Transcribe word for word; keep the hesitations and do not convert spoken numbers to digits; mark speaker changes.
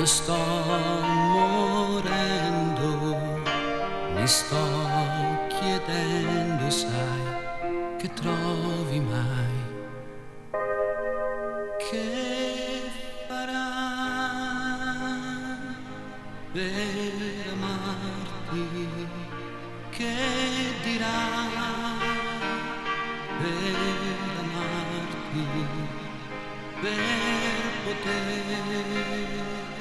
Speaker 1: sto morendo, mi sto chiedendo, sai, che trovi mai, che farà per amarti, che dirà per amarti, per poter